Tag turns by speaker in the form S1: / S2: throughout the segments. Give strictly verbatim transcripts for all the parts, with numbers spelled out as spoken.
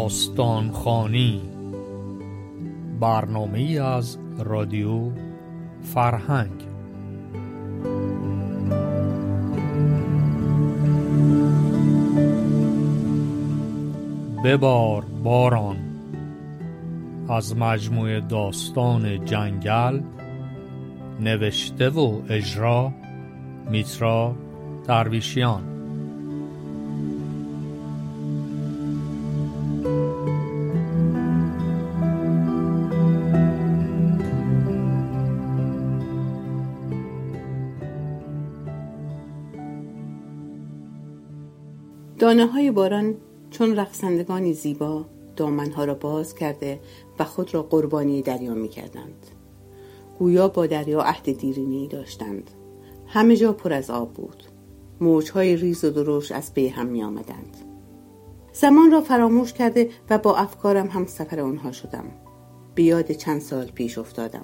S1: داستان خوانی، برنامه‌ای از رادیو فرهنگ. ببار باران از مجموعه داستان جنگل، نوشته و اجرا میترا درویشیان.
S2: دانه های باران چون رقصندگانی زیبا دامنها را باز کرده و خود را قربانی دریا می کردند. گویا با دریا عهد دیرینه‌ای داشتند. همه جا پر از آب بود. موجهای ریز و درشت از پی هم می آمدند. زمان را فراموش کرده و با افکارم هم سفر آنها شدم. به یاد چند سال پیش افتادم.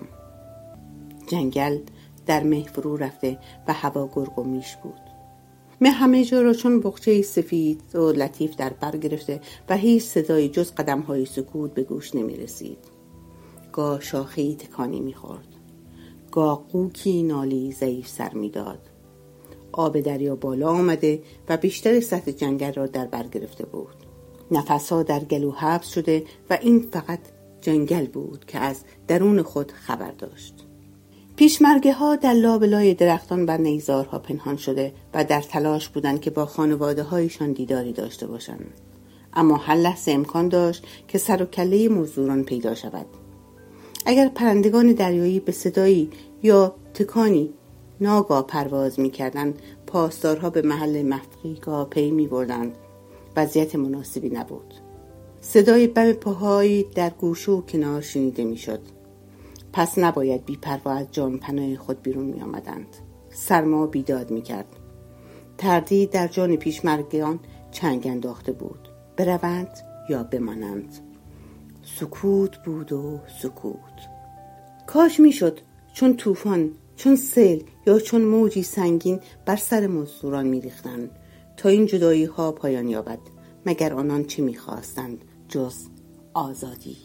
S2: جنگل در مه فرو رفته و هوا گرگ و میش بود. مه همه جا را چون بقچه سفید و لطیف در بر گرفته و هیچ صدایی جز قدم‌های سکوت به گوش نمی رسید. گاه شاخه‌ای تکانی می خورد. گاه قوکی نالی ضعیف سر می داد. آب دریا بالا آمده و بیشتر سطح جنگل را در بر گرفته بود. نفس‌ها در گلو حبس شده و این فقط جنگل بود که از درون خود خبر داشت. پیشمرگه ها در لابلای درختان بر نیزارها پنهان شده و در تلاش بودند که با خانواده هایشان دیداری داشته باشند. اما هر لحظه امکان داشت که سر و کله مزدوران پیدا شود. اگر پرندگان دریایی به صدایی یا تکانی ناگاه پرواز می کردند، پاسدارها به محل مفقیگاه پی می بردند. وضعیت مناسبی نبود. صدای بم پاهایی در گوشه و کنار شنیده می شد. پس نباید بی پروا از جان پناه خود بیرون می آمدند. سرما بیداد می کرد. تردید در جان پیشمرگیان چنگ انداخته بود. بروند یا بمانند. سکوت بود و سکوت. کاش می شد چون طوفان، چون سیل یا چون موجی سنگین بر سر مزدوران می ریختند تا این جدایی ها پایان یابد. مگر آنان چه می خواستند جز آزادی؟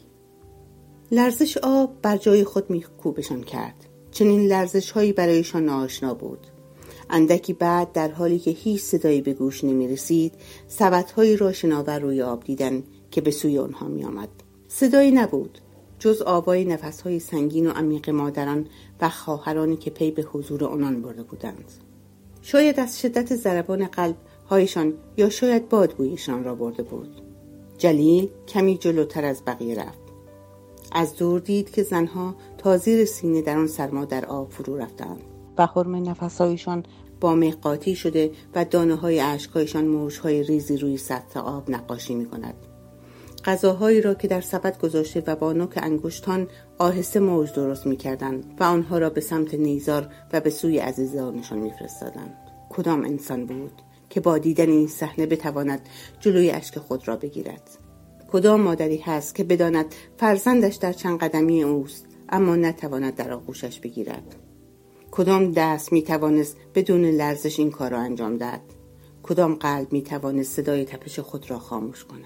S2: لرزش آب بر جای خود میکوبشان کرد. چنین لرزش هایی برایشان ناآشنا بود. اندکی بعد در حالی که هیچ صدایی به گوش نمی رسید، سبدهایی را شناور روی آب دیدن که به سوی آنها می آمد. صدایی نبود جز آوای نفسهای سنگین و عمیق مادران و خواهرانی که پی به حضور آنان برده بودند. شاید از شدت ضربان قلب هایشان یا شاید باد بویشان را برده بود. جلیل کمی جلوتر از بقیه رفت. از دور دید که زنها تا زیر سینه در آن سرما در آب فرو رفتند و حرم نفسهایشان با مه قاطی شده و دانه های اشکهایشان موجهای ریزی روی سطح آب نقاشی می کند. غذاهایی را که در سبد گذاشته و با نوک انگشتان آهسته موج درست می کردند و آنها را به سمت نیزار و به سوی عزیزانشان می فرستادند. کدام انسان بود که با دیدن این صحنه بتواند جلوی اشک خود را بگیرد؟ کدام مادری هست که بداند فرزندش در چند قدمی اوست اما نتواند در آغوشش بگیرد؟ کدام دست میتوانست بدون لرزش این کار را انجام دهد؟ کدام قلب میتوانست صدای تپش خود را خاموش کند؟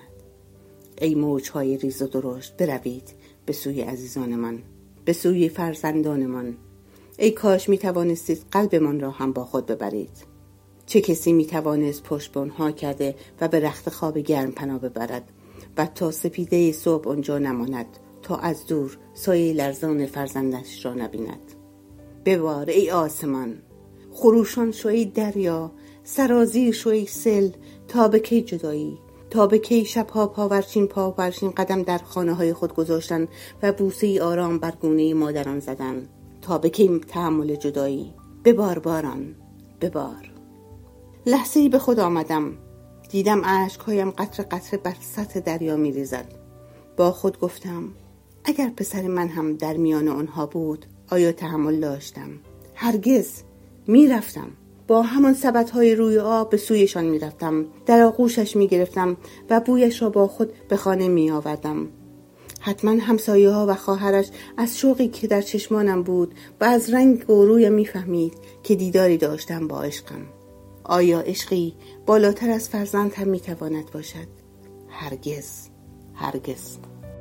S2: ای موجهای ریز و درشت، بروید به سوی عزیزانمان، به سوی فرزندانمان. ای کاش میتوانستید قلبمان را هم با خود ببرید. چه کسی میتوانست پشت به آنها کرده و به رخت خواب گرم پناه ببرد و تا سپیده صبح آنجا نماند، تا از دور سایه لرزان فرزندش را نبیند. ببار ای آسمان، خروشان شو ای دریا، سرازیر شو ای سیل. تا به کی جدایی؟ تا به کی شبها پاورچین پاورچین قدم در خانه های خود گذاشتن و بوسه ای آرام بر گونه مادران زدن؟ تا به کی تحمل جدایی؟ ببار باران، ببار. لحظه ای به خود آمدم. دیدم اشکهایم قطره قطره بر سطح دریا می ریزد. با خود گفتم اگر پسر من هم در میان آنها بود آیا تحمل داشتم؟ هرگز. می رفتم با همان سبدهای روی آب به سویشان می رفتم. در آغوشش می گرفتم و بویش را با خود به خانه می آوردم. حتما همسایه ها و خواهرش از شوقی که در چشمانم بود و از رنگ و رویم می فهمید که دیداری داشتم با عشقم. آیا عشقی بالاتر از فرزند هم می تواند باشد؟ هرگز، هرگز.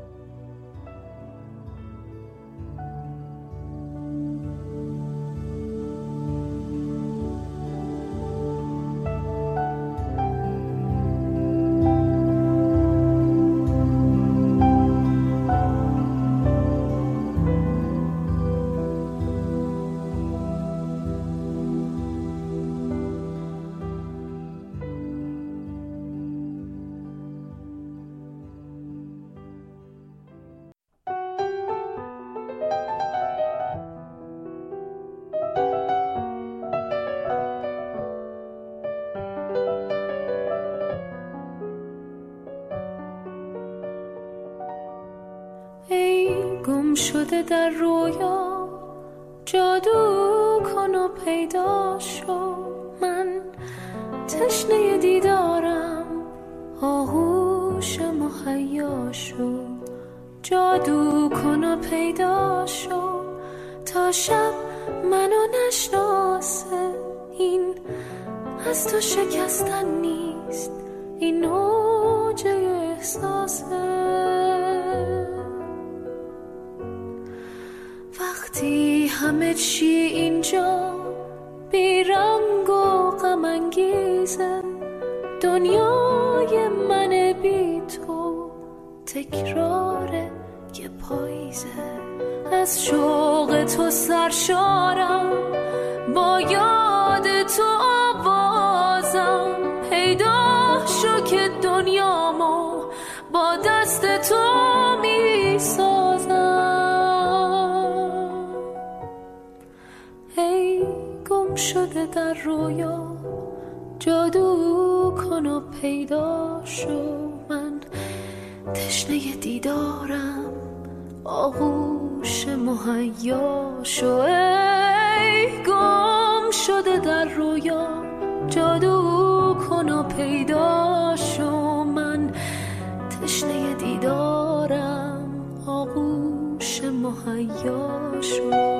S3: گم شده در رویا جادو کن و پیدا شو، من تشنه دیدارم آغوش مهیا شو. جادو کن و پیدا شو تا شب منو نشناسه، این از تو شکستن نیست، این اوج احساسه. وقتی همه چی اینجا بیرنگ و غم انگیزه، دنیای من بی تو تکرار یه پاییزه. از شوق تو سرشارم، با یاد تو آوازم، پیدا شو که دنیامو با دست تو می سازم. ای گم شده در رویا جادو کن و پیدا شو، من تشنه دیدارم آغوش مهیا شو. ای گم شده در رویا جادو کن و پیدا شو، من تشنه دیدارم آغوش مهیا شو.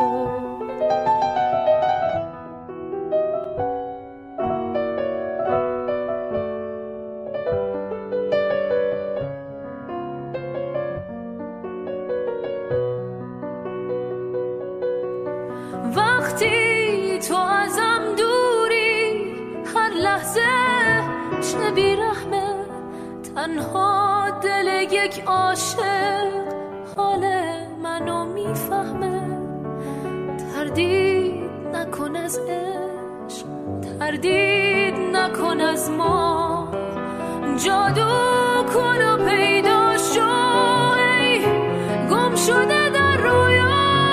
S3: وقتی تو ازم دوری هر لحظه چه بیرحمه، تنها دل یک عاشق حال منو میفهمه. تردید نکن از عشق، تردید نکن از ما، جادو کن و پیدا شو. ای گم شده در رویا،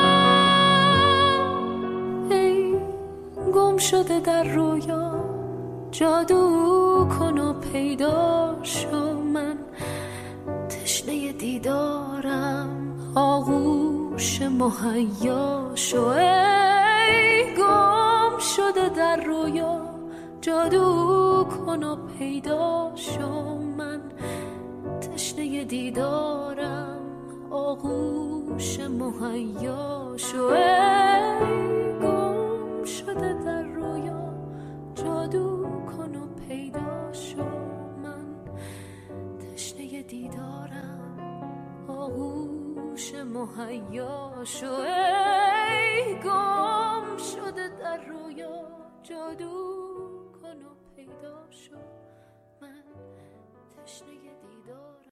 S3: گم شده در رویا جادو کن و پیدا شو، من تشنه دیدارم آغوش مهیا شو. ای گم شده در رویا جادو کن و پیدا شو، من تشنه دیدارم آغوش مهیا شو. ای گم شده در رویا جادو کن و پیدا شو، من تشنه دیدارم آغوش مهیا شو. ای گم شده در رویا جادو کن و پیدا شو.